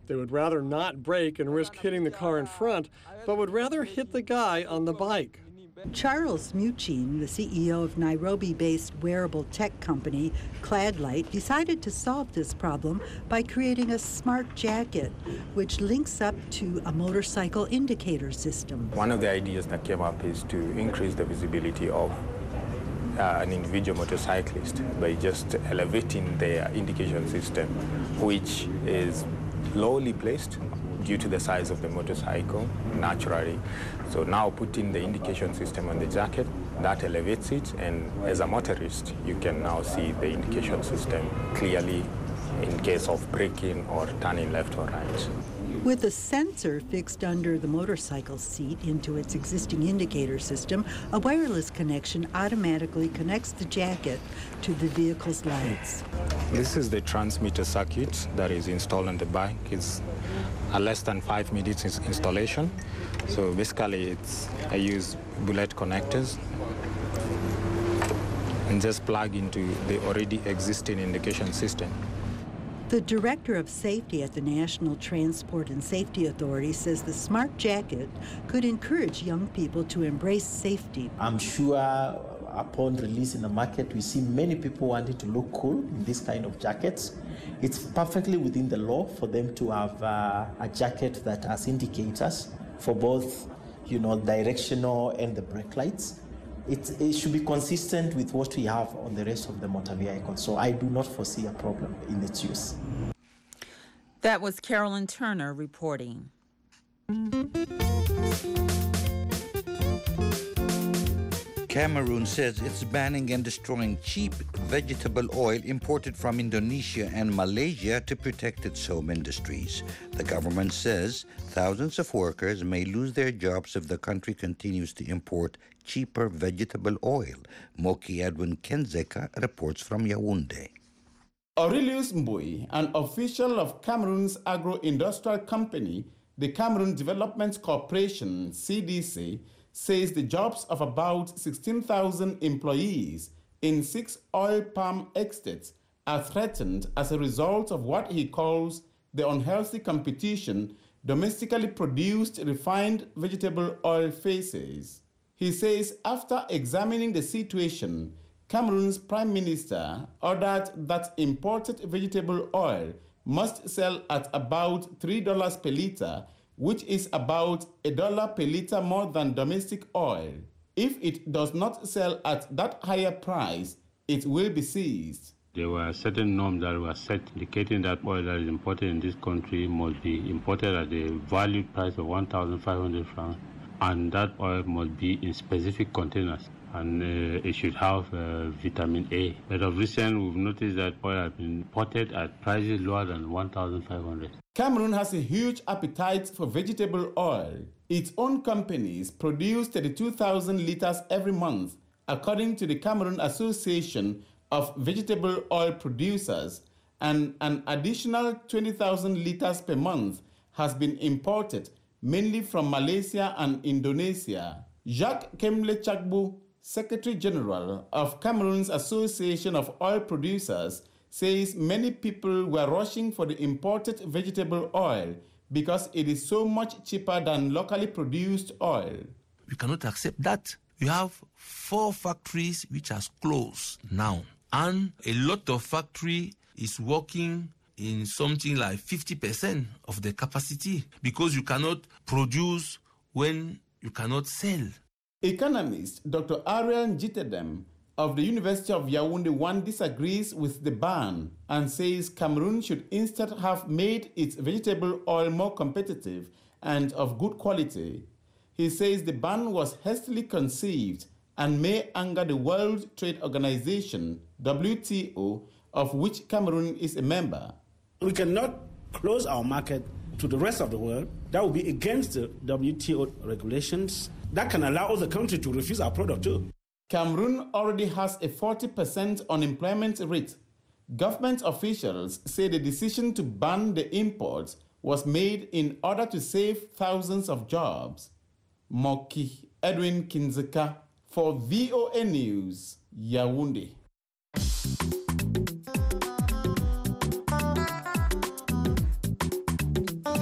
They would rather not brake and risk hitting the car in front, but would rather hit the guy on the bike. Charles Muchin, the C E O of Nairobi-based wearable tech company Cladlight, decided to solve this problem by creating a smart jacket, which links up to a motorcycle indicator system. One of the ideas that came up is to increase the visibility of uh, an individual motorcyclist by just elevating their indication system, which is lowly placed due to the size of the motorcycle, naturally. So now putting the indication system on the jacket, that elevates it, and as a motorist, you can now see the indication system clearly in case of braking or turning left or right. With a sensor fixed under the motorcycle seat into its existing indicator system, a wireless connection automatically connects the jacket to the vehicle's lights. This is the transmitter circuit that is installed on the bike. It's a less than five minutes installation. So basically, it's I use bullet connectors and just plug into the already existing indication system. The director of safety at the National Transport and Safety Authority says the smart jacket could encourage young people to embrace safety. I'm sure upon release in the market, we see many people wanting to look cool in this kind of jackets. It's perfectly within the law for them to have uh, a jacket that has indicators for both, you know, directional and the brake lights. It, it should be consistent with what we have on the rest of the motor vehicle. So I do not foresee a problem in its use. That was Carolyn Turner reporting. Cameroon says it's banning and destroying cheap vegetable oil imported from Indonesia and Malaysia to protect its home industries. The government says thousands of workers may lose their jobs if the country continues to import cheaper vegetable oil. Moki Edwin Kenzeka reports from Yaoundé. Aurelius Mbui, an official of Cameroon's agro-industrial company, the Cameroon Development Corporation, C D C, says the jobs of about sixteen thousand employees in six oil palm estates are threatened as a result of what he calls the unhealthy competition domestically produced refined vegetable oil faces. He says after examining the situation, Cameroon's Prime Minister ordered that imported vegetable oil must sell at about three dollars per litre, which is about a dollar per litre more than domestic oil. If it does not sell at that higher price, it will be seized. There were certain norms that were set indicating that oil that is imported in this country must be imported at a valued price of one thousand five hundred francs, and that oil must be in specific containers, and uh, it should have uh, vitamin A. But of recent, we've noticed that oil has been imported at prices lower than one thousand five hundred. Cameroon has a huge appetite for vegetable oil. Its own companies produce thirty-two thousand litres every month, according to the Cameroon Association of Vegetable Oil Producers, and an additional twenty thousand litres per month has been imported, mainly from Malaysia and Indonesia. Jacques Kemle Chakbu, Secretary General of Cameroon's Association of Oil Producers, says many people were rushing for the imported vegetable oil because it is so much cheaper than locally produced oil. We cannot accept that. We have four factories which are closed now, and a lot of factory is working in something like fifty percent of the capacity because you cannot produce when you cannot sell. Economist Doctor Ariel Njitedem of the University of Yaoundé one disagrees with the ban and says Cameroon should instead have made its vegetable oil more competitive and of good quality. He says the ban was hastily conceived and may anger the World Trade Organization, W T O, of which Cameroon is a member. We cannot close our market to the rest of the world. That would be against the W T O regulations. That can allow other countries to refuse our product too. Cameroon already has a forty percent unemployment rate. Government officials say the decision to ban the imports was made in order to save thousands of jobs. Moki Edwin Kinzeka for V O A News, Yaoundé.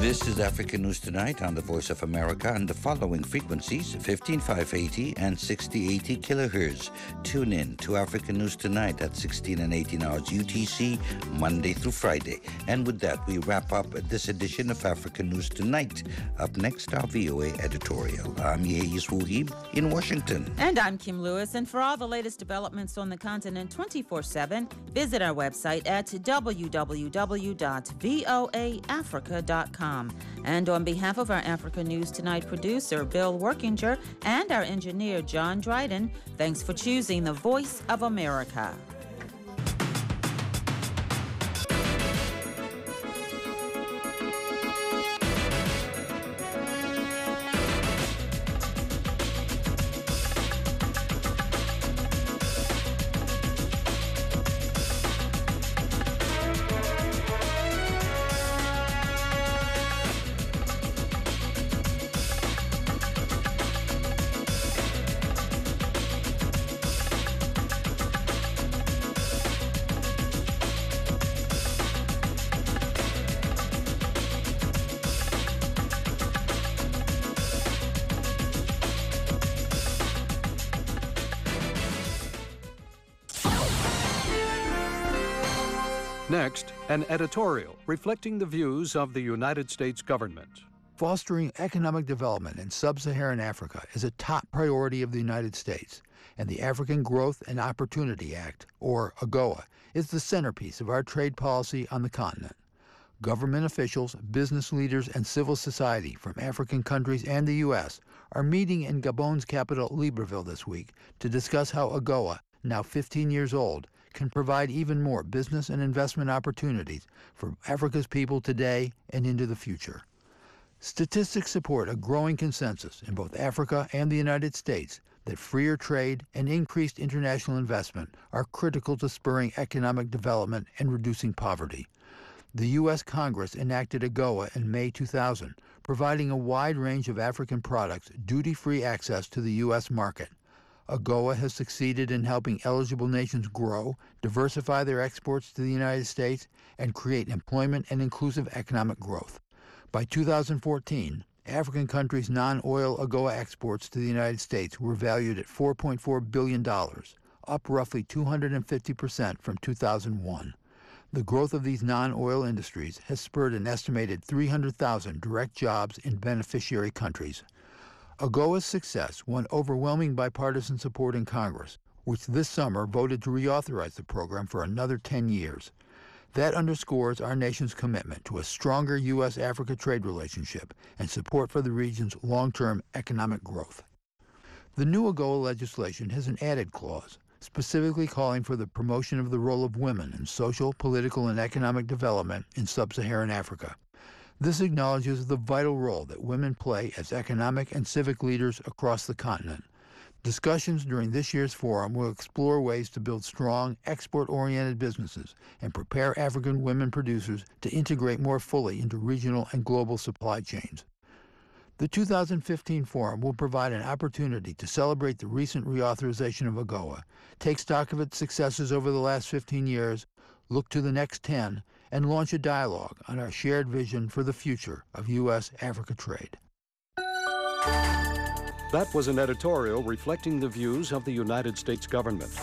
This is Africa News Tonight on the Voice of America on the following frequencies, fifteen five eighty and sixty eighty kilohertz. Tune in to Africa News Tonight at sixteen and eighteen hours U T C, Monday through Friday. And with that, we wrap up this edition of Africa News Tonight. Up next, our V O A editorial. I'm Yehis Wuhib in Washington. And I'm Kim Lewis. And for all the latest developments on the continent twenty-four seven, visit our website at w w w dot voa africa dot com. And on behalf of our Africa News Tonight producer, Bill Workinger, and our engineer, John Dryden, thanks for choosing the Voice of America. Next, an editorial reflecting the views of the United States government. Fostering economic development in sub-Saharan Africa is a top priority of the United States, and the African Growth and Opportunity Act, or AGOA, is the centerpiece of our trade policy on the continent. Government officials, business leaders, and civil society from African countries and the U S are meeting in Gabon's capital, Libreville, this week to discuss how AGOA, now fifteen years old, can provide even more business and investment opportunities for Africa's people today and into the future. Statistics support a growing consensus in both Africa and the United States that freer trade and increased international investment are critical to spurring economic development and reducing poverty. The U S Congress enacted AGOA in May two thousand, providing a wide range of African products duty-free access to the U S market. AGOA has succeeded in helping eligible nations grow, diversify their exports to the United States, and create employment and inclusive economic growth. By two thousand fourteen, African countries' non-oil AGOA exports to the United States were valued at four point four billion dollars, up roughly two hundred fifty percent from two thousand one. The growth of these non-oil industries has spurred an estimated three hundred thousand direct jobs in beneficiary countries. AGOA's success won overwhelming bipartisan support in Congress, which this summer voted to reauthorize the program for another ten years. That underscores our nation's commitment to a stronger U S Africa trade relationship and support for the region's long-term economic growth. The new AGOA legislation has an added clause, specifically calling for the promotion of the role of women in social, political, and economic development in sub-Saharan Africa. This acknowledges the vital role that women play as economic and civic leaders across the continent. Discussions during this year's forum will explore ways to build strong, export-oriented businesses and prepare African women producers to integrate more fully into regional and global supply chains. The two thousand fifteen forum will provide an opportunity to celebrate the recent reauthorization of AGOA, take stock of its successes over the last fifteen years, look to the next ten, and launch a dialogue on our shared vision for the future of U S Africa trade. That was an editorial reflecting the views of the United States government.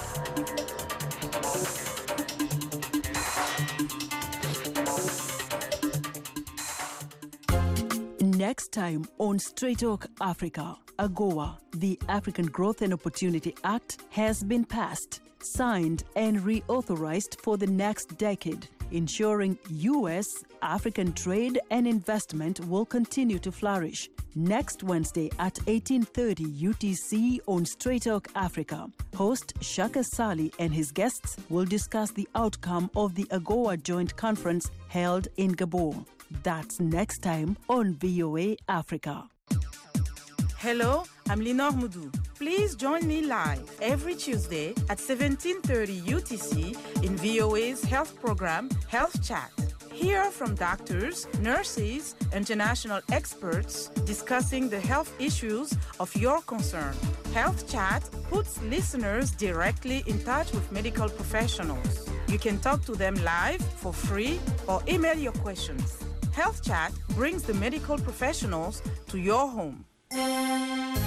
Next time on Straight Talk Africa, AGOA, the African Growth and Opportunity Act, has been passed, signed, and reauthorized for the next decade, ensuring U S African trade and investment will continue to flourish. Next Wednesday at eighteen thirty U T C on Straight Talk Africa, host Shaka Sali and his guests will discuss the outcome of the AGOA Joint Conference held in Gabon. That's next time on V O A Africa. Hello, I'm Lenore Moudou. Please join me live every Tuesday at seventeen thirty U T C in V O A's health program, Health Chat. Hear from doctors, nurses, international experts discussing the health issues of your concern. Health Chat puts listeners directly in touch with medical professionals. You can talk to them live for free or email your questions. Health Chat brings the medical professionals to your home.